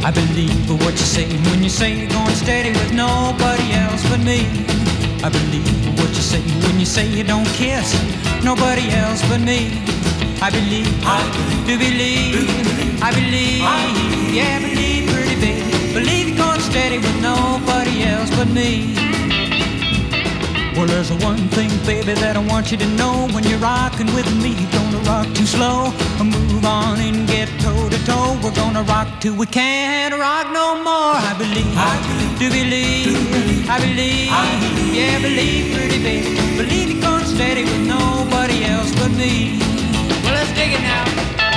I believe what you say when you say you're going steady with nobody else but me. I believe what you say when you say you don't kiss nobody else but me. I believe, do believe, I believe, yeah, I believe, pretty baby. Believe you're going steady with nobody else but me. Well, there's one thing, baby, that I want you to know. When you're rocking with me, you're gonna rock too slow. Move on and get toe to toe. We're gonna rock till we can't rock no more. I believe, do believe, I believe, yeah, believe, pretty baby. Believe you're going steady with nobody else but me. Well, let's dig it now.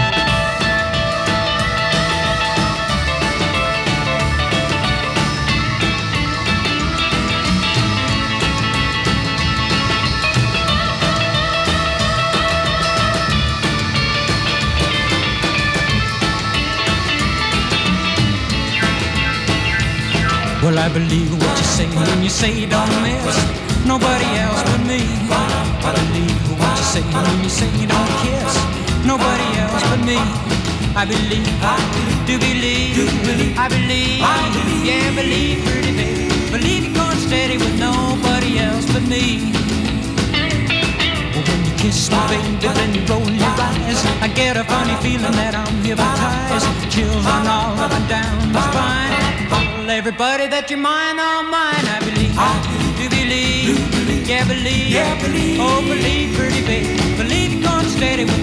Well, I believe what you say when you say you don't miss nobody else but me. I believe what you say when you say you don't kiss nobody else but me. I believe, do believe, I believe, yeah, believe, pretty baby. Believe you're going steady with nobody else but me. Well, when you kiss me, baby, then you roll your eyes, I get a funny feeling that I'm hypnotized. Chills run all up and down my spine. Everybody that you're mine, all mine. I believe, do believe, yeah, believe, oh, believe, pretty baby. Believe you're going steady with